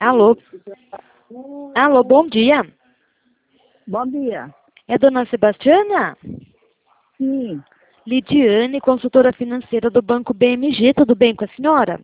Alô? Alô, bom dia. Bom dia. É dona Sebastiana? Sim, Lidiane, consultora financeira do Banco BMG, tudo bem com a senhora?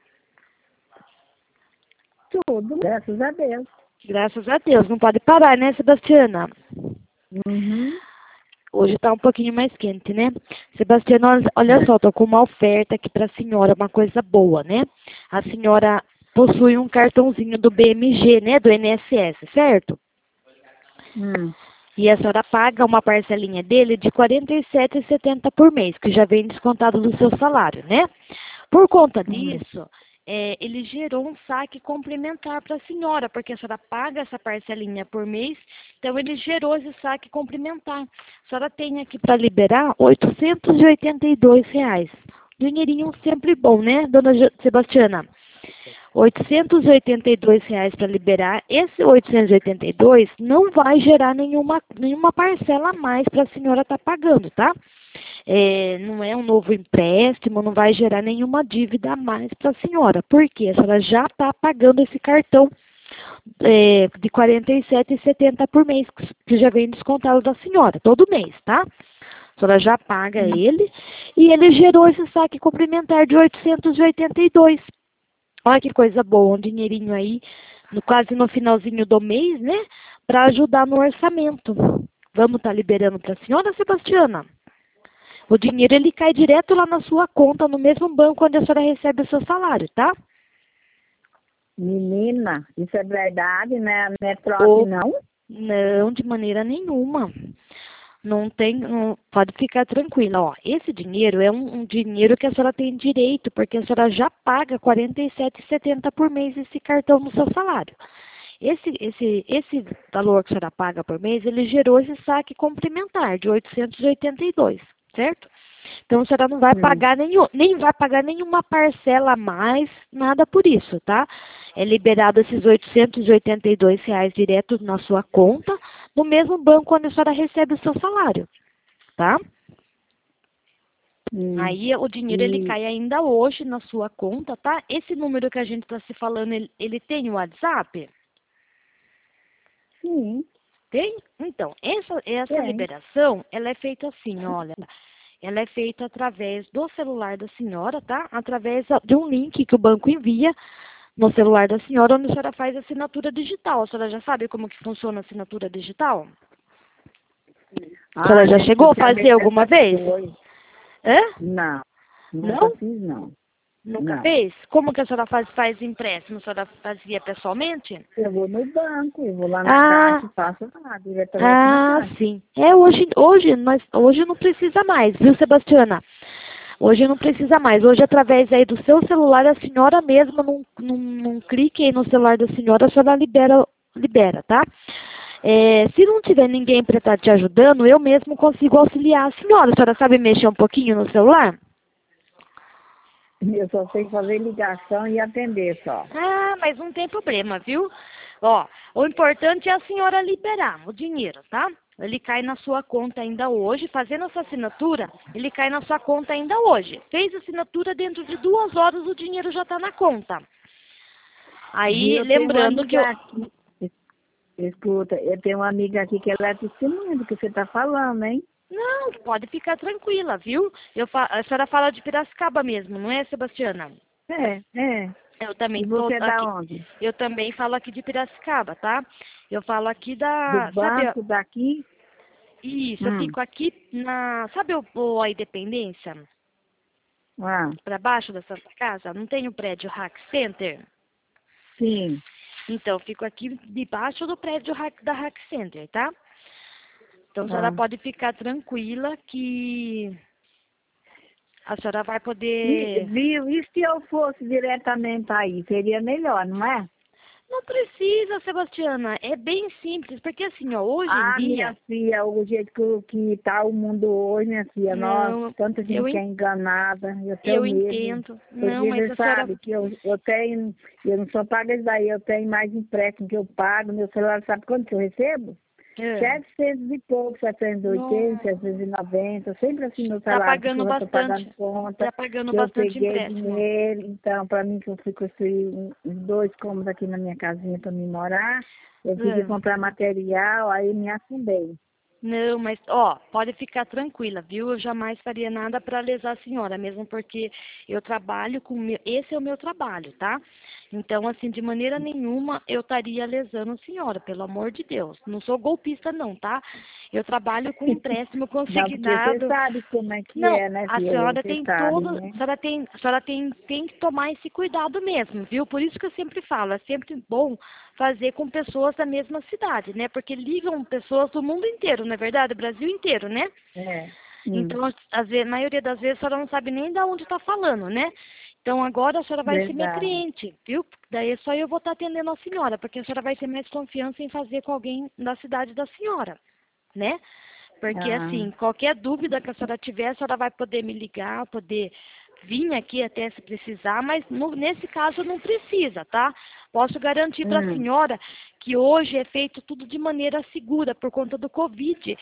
tudo, graças a Deus. Graças a Deus, não pode parar, né, Sebastiana? Uhum. Hoje tá um pouquinho mais quente, né? Sebastiana, olha só, tô com uma oferta aqui pra senhora, uma coisa boa, né? A senhora possui um cartãozinho do BMG, né, do INSS, certo? Hum. E a senhora paga uma parcelinha dele de R$ 47,70 por mês, que já vem descontado do seu salário, né? Por conta disso, ele gerou um saque complementar para a senhora, porque a senhora paga essa parcelinha por mês, então ele gerou esse saque complementar. A senhora tem aqui para liberar R$ 882. Dinheirinho sempre bom, né, dona Sebastiana? R$ 882 para liberar. Esse 882 não vai gerar nenhuma parcela a mais para a senhora estar pagando, tá? Não é um novo empréstimo, não vai gerar nenhuma dívida a mais para a senhora. Por quê? A senhora já está pagando esse cartão de R$ 47,70 por mês, que já vem descontado da senhora, todo mês, tá? A senhora já paga ele e ele gerou esse saque complementar de 882. Olha que coisa boa, um dinheirinho aí, quase no finalzinho do mês, né? Para ajudar no orçamento. Vamos estar liberando para a senhora, Sebastiana? O dinheiro ele cai direto lá na sua conta, no mesmo banco onde a senhora recebe o seu salário, tá? Menina, isso é verdade, né? Não é trote, Ou não? não, de maneira nenhuma. Pode ficar tranquila, ó. Esse dinheiro é um dinheiro que a senhora tem direito, porque a senhora já paga R$ 47,70 por mês esse cartão no seu salário. Esse valor que a senhora paga por mês, ele gerou esse saque complementar de 882, certo? Então a senhora não vai pagar nem vai pagar nenhuma parcela a mais, nada por isso, tá? É liberado esses R$ 882 direto na sua conta, no mesmo banco onde a senhora recebe o seu salário, tá? Hum. Aí o dinheiro ele E, cai ainda hoje na sua conta, tá? Esse número que a gente está se falando, ele tem o WhatsApp? sim, Tem? Então, essa tem. liberação, ela é feita assim, olha. Ela é feita através do celular da senhora, tá? Através de um link que o banco envia no celular da senhora, onde a senhora faz assinatura digital. A senhora já sabe como que funciona a assinatura digital? A senhora Ah, já já chegou a saber fazer alguma essas vez? coisas. Hã? Não, nunca Não? fiz, não. Nunca Não. fez? Como que a senhora faz empréstimo? A senhora fazia pessoalmente? Eu vou no banco, eu vou lá na Ah, caixa e faço lá, diretamente na caixa. sim. Hoje não precisa mais, viu, Sebastiana? Hoje não precisa mais. Hoje, através aí do seu celular, a senhora mesma, num clique aí no celular da senhora, a senhora libera, tá? Se não tiver ninguém para estar te ajudando, eu mesmo consigo auxiliar a senhora. A senhora sabe mexer um pouquinho no celular? Eu só sei fazer ligação e atender só. Ah, mas não tem problema, viu? Ó, o importante é a senhora liberar o dinheiro, tá? Ele cai na sua conta ainda hoje, fazendo essa assinatura, ele cai na sua conta ainda hoje. Fez a assinatura, dentro de 2 horas o dinheiro já está na conta. E Aí, eu tenho uma lembrando que eu... amiga aqui. Escuta, eu tenho uma amiga aqui que ela é testemunha do que você está falando, hein? Não, pode ficar tranquila, viu? A senhora fala de Piracicaba mesmo, não é, Sebastiana? É. Eu também E estou você é da aqui. onde? Eu também falo aqui de Piracicaba, tá? Eu falo aqui Do da... Sabe, banco daqui? isso, eu Hum. fico aqui na... Sabe a Independência? Ah, Para baixo da Santa Casa? Não tem o prédio Hack Center? sim. Então, eu fico aqui debaixo do prédio da Hack Center, tá? Então, a senhora Ah. pode ficar tranquila que a senhora vai poder... Viu? E se eu fosse diretamente aí? Seria melhor, não é? Não precisa, Sebastiana. É bem simples, porque assim, ó, hoje em Ah, minha dia... filha, o jeito que tá o mundo hoje, minha filha, nós, Não, tanta gente que é enganada, eu tenho eu medo. entendo. Não, Porque mas você a senhora... sabe que eu não só pago isso daí, eu tenho mais empréstimo que eu pago, meu celular sabe quanto que eu recebo? É. 700 e pouco, 780, 790, sempre assim no Tá salário, pagando porque eu tô pagando bastante. conta, Tá pagando que eu bastante peguei empréstimo. dinheiro, então, para mim que eu fui construir uns 2 cômodos aqui na minha casinha para me morar, eu tive que É. comprar material, aí me afundei. Não, mas, ó, pode ficar tranquila, viu? Eu jamais faria nada para lesar a senhora, mesmo porque eu trabalho com... Esse é o meu trabalho, tá? Então, assim, de maneira nenhuma eu estaria lesando a senhora, pelo amor de Deus. Não sou golpista, não, tá? Eu trabalho com empréstimo Não, porque você consignado. sabe como é que Não, é, né, a filha? senhora Você tem sabe, todo, né? a senhora tem que tomar esse cuidado mesmo, viu? Por isso que eu sempre falo, é sempre bom fazer com pessoas da mesma cidade, né? Porque ligam pessoas do mundo inteiro, não é verdade? O Brasil inteiro, né? É, sim, Então, às vezes, a maioria das vezes a senhora não sabe nem de onde está falando, né? Então agora a senhora vai ser minha verdade. cliente, viu? Daí só eu vou estar atendendo a senhora, porque a senhora vai ter mais confiança em fazer com alguém da cidade da senhora, né? Porque, Ah, assim, qualquer dúvida que a senhora tiver, a senhora vai poder me ligar, poder vir aqui até se precisar, mas nesse caso não precisa, tá? Posso garantir para a hum, senhora que hoje é feito tudo de maneira segura por conta do Covid.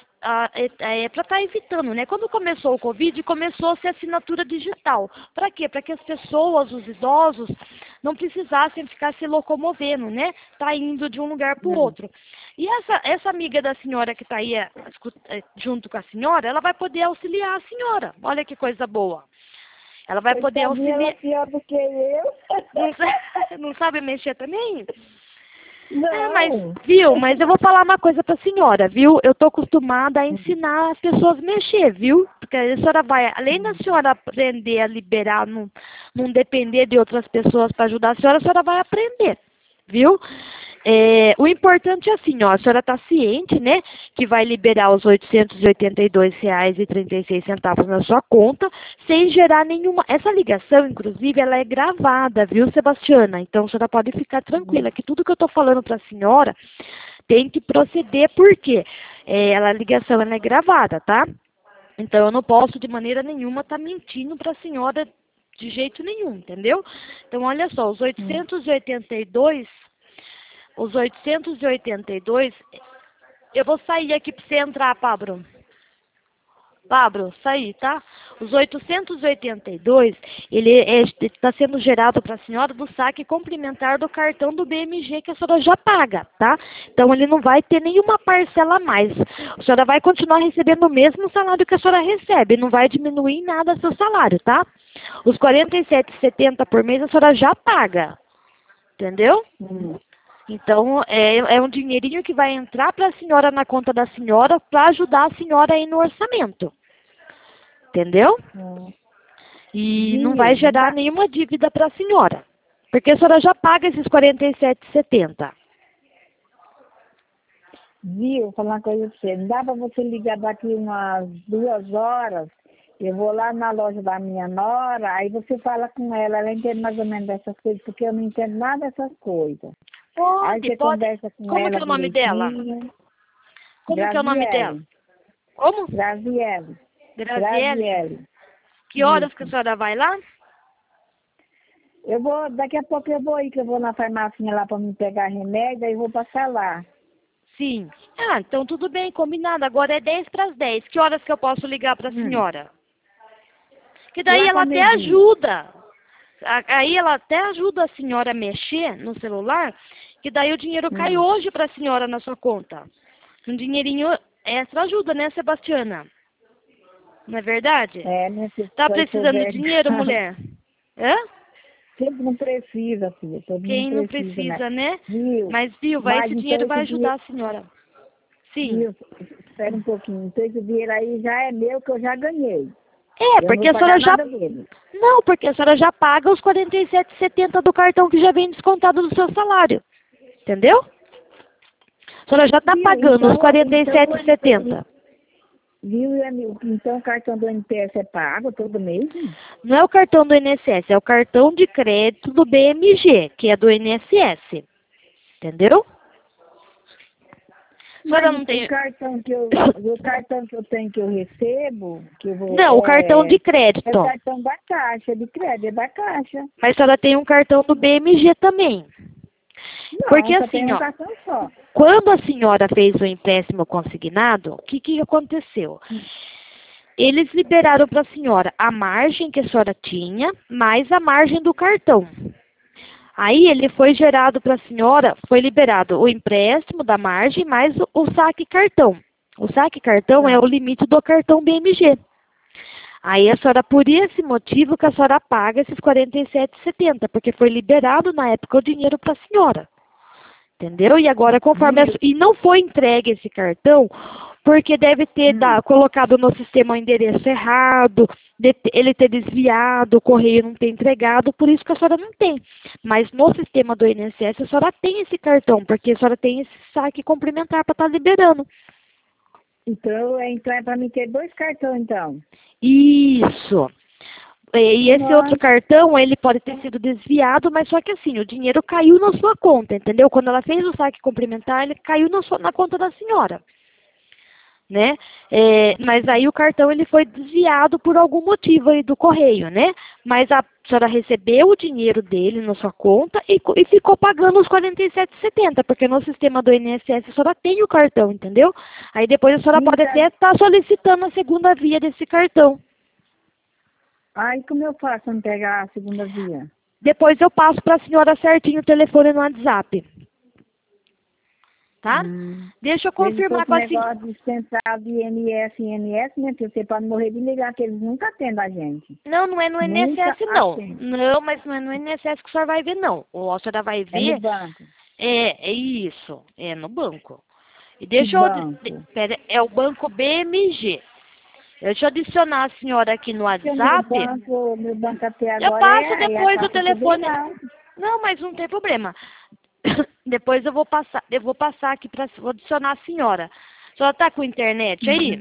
É para estar evitando, né? Quando começou o Covid, começou a ser assinatura digital. Para quê? Para que as pessoas, os idosos, não precisassem ficar se locomovendo, né? Tá indo de um lugar para o hum. outro. E essa amiga da senhora que está aí junto com a senhora, ela vai poder auxiliar a senhora. Olha que coisa boa. Ela vai poder Coitadinha, ela é auxiliar. pior do que eu. Não, não sabe mexer também? É, mas, Não. viu? Mas eu vou falar uma coisa pra senhora, viu? Eu tô acostumada a ensinar as pessoas a mexer, viu? Porque a senhora vai, além da senhora aprender a liberar, não depender de outras pessoas para ajudar a senhora vai aprender, viu? É, o importante é assim, ó, a senhora está ciente, né, que vai liberar os R$ 882,36 na sua conta, sem gerar nenhuma... Essa ligação, inclusive, ela é gravada, viu, Sebastiana? Então, a senhora pode ficar tranquila, que tudo que eu estou falando para a senhora tem que proceder, porque a ligação ela é gravada, tá? Então, eu não posso, de maneira nenhuma, estar mentindo para a senhora de jeito nenhum, entendeu? Então, olha só, os 882, eu vou sair aqui para você entrar, Pablo. Pablo, sair, tá? Os 882, ele está sendo gerado para a senhora do saque complementar do cartão do BMG que a senhora já paga, tá? Então ele não vai ter nenhuma parcela a mais. A senhora vai continuar recebendo o mesmo salário que a senhora recebe, não vai diminuir em nada seu salário, tá? Os R$ 47,70 por mês a senhora já paga, entendeu? Hum. Então, é um dinheirinho que vai entrar para a senhora na conta da senhora para ajudar a senhora aí no orçamento. Entendeu? Hum. E não vai Viu? gerar nenhuma dívida para a senhora. Porque a senhora já paga esses R$ 47,70. Viu? Vou falar uma coisa pra você. Não dá pra você ligar daqui umas 2 horas. Eu vou lá na loja da minha nora, aí você fala com ela entende mais ou menos dessas coisas, porque eu não entendo nada dessas coisas. Aí Pode, você pode. conversa com Como que ela é o nome dela? direitinho. Como que é o nome dela? Graziele. Como? Graziele. Graziele. Graziele. Que horas que a Isso. senhora vai lá? Eu vou, daqui a pouco eu vou ir, que eu vou na farmácia lá para me pegar remédio, aí eu vou passar lá. Sim. Ah, então tudo bem, combinado. Agora é 10 para as 10. Que horas que eu posso ligar para a senhora? Que daí Lá ela para até meio-dia. ajuda. Aí ela até ajuda a senhora a mexer no celular, que daí o dinheiro cai Hum. hoje para a senhora na sua conta. Um dinheirinho extra ajuda, né, Sebastiana? Não é verdade? É, né, se Tá for precisando de verdade. dinheiro, mulher? Hã? Todo mundo precisa, filha. Todo mundo Quem não precisa, né? precisa, né? Viu? Mas, viu, Mas esse então dinheiro vai esse dinheiro, ajudar a senhora. Sim. viu? Espera um pouquinho. Então esse dinheiro aí já é meu, que eu já ganhei. É, Eu não porque vou a senhora pagar já... nada dele. Não, porque a senhora já paga os R$ 47,70 do cartão que já vem descontado do seu salário. Entendeu? A senhora já está Viu? pagando os R$ Então, 47,70. viu? Então o cartão do NPS é pago todo mês? Não é o cartão do INSS, é o cartão de crédito do BMG, que é do INSS. Entendeu? A senhora Mas não tem... o cartão que eu tenho que eu recebo, que eu vou, Não, o cartão de é o crédito. cartão da Caixa, de crédito, é da Caixa. Mas a senhora tem um cartão do BMG também. Não, Porque só tem assim, um ó, cartão só. Quando a senhora fez o empréstimo consignado, o que aconteceu? Eles liberaram para a senhora a margem que a senhora tinha, mais a margem do cartão. Aí ele foi gerado para a senhora, foi liberado o empréstimo da margem mais o saque cartão. O saque cartão é o limite do cartão BMG. Aí a senhora, por esse motivo que a senhora paga esses R$ 47,70, porque foi liberado na época o dinheiro para a senhora. Entendeu? E agora, conforme e não foi entregue esse cartão, porque deve ter colocado no sistema o endereço errado, ele ter desviado, o correio não ter entregado, por isso que a senhora não tem. Mas no sistema do INSS, a senhora tem esse cartão, porque a senhora tem esse saque complementar para estar liberando. Então é para mim ter 2 cartões, então. Isso. E esse outro cartão, ele pode ter sido desviado, mas só que assim, o dinheiro caiu na sua conta, entendeu? Quando ela fez o saque complementar, ele caiu na conta da senhora, né? Mas aí o cartão, ele foi desviado por algum motivo aí do correio, né? Mas a senhora recebeu o dinheiro dele na sua conta e ficou pagando os R$ 47,70, porque no sistema do INSS a senhora tem o cartão, entendeu? Aí depois a senhora pode até estar solicitando a segunda via desse cartão. Aí como eu faço para pegar a segunda via? Depois eu passo para a senhora certinho o telefone no WhatsApp. Tá? Deixa eu confirmar com a senhora. Negócio de central de INSS, minha filha, você pode morrer de ligar, que eles nunca atendem a gente. Não é no INSS, não. Não, mas não é no INSS que a senhora vai ver, não. A senhora vai ver... É no banco. É isso. É no banco. E deixa eu... Pera, é o banco BMG. Deixa eu adicionar a senhora aqui no WhatsApp. Meu banco até agora eu passo depois o telefone. Não, mas não tem problema. Depois eu vou passar aqui para vou adicionar a senhora. A senhora tá com internet aí?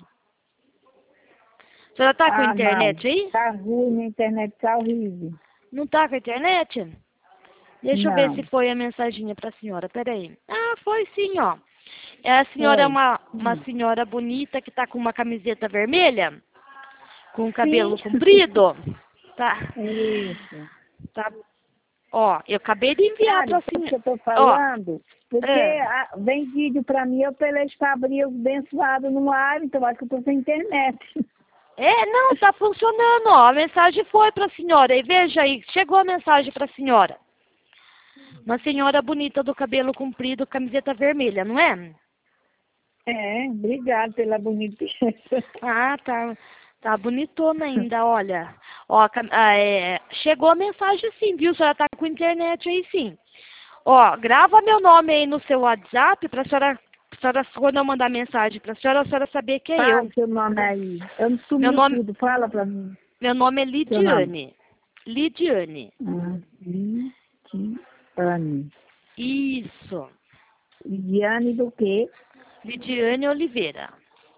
A senhora tá com internet não. aí? Tá ruim, minha internet tá horrível. Não tá com internet? Deixa eu ver se foi a mensaginha para a senhora. Peraí. Ah, foi sim, ó. A senhora é uma senhora bonita que tá com uma camiseta vermelha, com o cabelo comprido. Tá. Isso. Tá. Ó, eu acabei de enviar para a senhora. Que eu tô falando, porque vem vídeo para mim, eu pelejo para abrir o abençoado no ar, então acho que eu tô sem internet. Não, tá funcionando, ó. A mensagem foi para a senhora. E veja aí, chegou a mensagem para a senhora. Uma senhora bonita do cabelo comprido, camiseta vermelha, não é? Obrigada pela boniteza. Ah, tá bonitona ainda, olha. Ó, chegou a mensagem sim, viu? A senhora tá com internet aí sim. Ó, grava meu nome aí no seu WhatsApp pra senhora, quando eu mandar mensagem pra senhora saber que é eu. Fala seu nome aí. Eu não sumiu tudo, fala pra mim. Meu nome é Lidiane. Lidiane. Lidiane. Isso. Lidiane do quê? Lidiane Oliveira.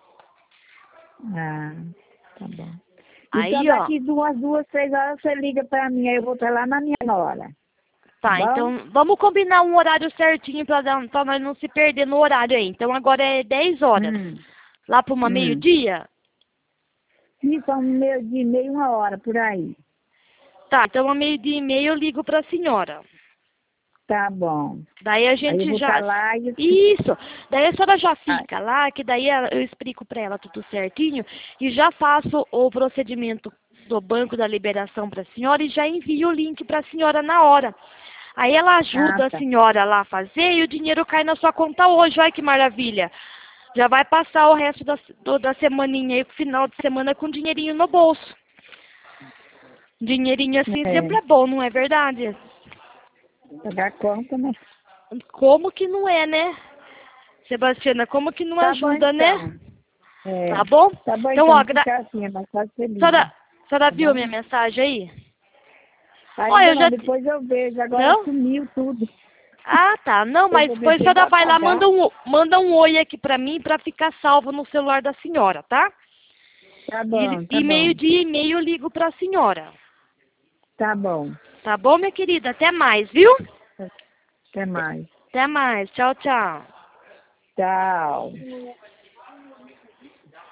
Tá bom. Aí, então daqui 2, 3 horas você liga pra mim, aí eu vou estar lá na minha hora. Tá, então vamos combinar um horário certinho pra nós não se perder no horário aí. Então agora é 10 horas. Lá para uma meio-dia? Isso, 12:30, 1 hora, por aí. Tá, então a 12:30 eu ligo pra senhora. Tá bom. Daí a gente aí eu vou já... lá Isso. Daí a senhora já fica lá, que daí eu explico pra ela tudo certinho e já faço o procedimento do banco da liberação pra senhora e já envio o link pra senhora na hora. Aí ela ajuda a senhora lá a fazer e o dinheiro cai na sua conta hoje. Olha que maravilha. Já vai passar o resto da semaninha aí, final de semana, com dinheirinho no bolso. Dinheirinho assim sempre é bom, não é verdade? Pagar conta, né? Como que não é, né? Sebastiana, como que não ajuda, né? Tá bom? Tá bom, então ó, assim, é mais fácil feliz. A senhora viu minha mensagem aí? Aí depois eu vejo, agora sumiu tudo. Ah, tá. Não, mas depois a senhora vai lá, manda um oi aqui pra mim pra ficar salvo no celular da senhora, tá? Tá bom, e 12:30 eu ligo pra senhora. Tá bom. Tá bom, minha querida? Até mais, viu? Até mais. Até mais. Tchau, tchau. Tchau.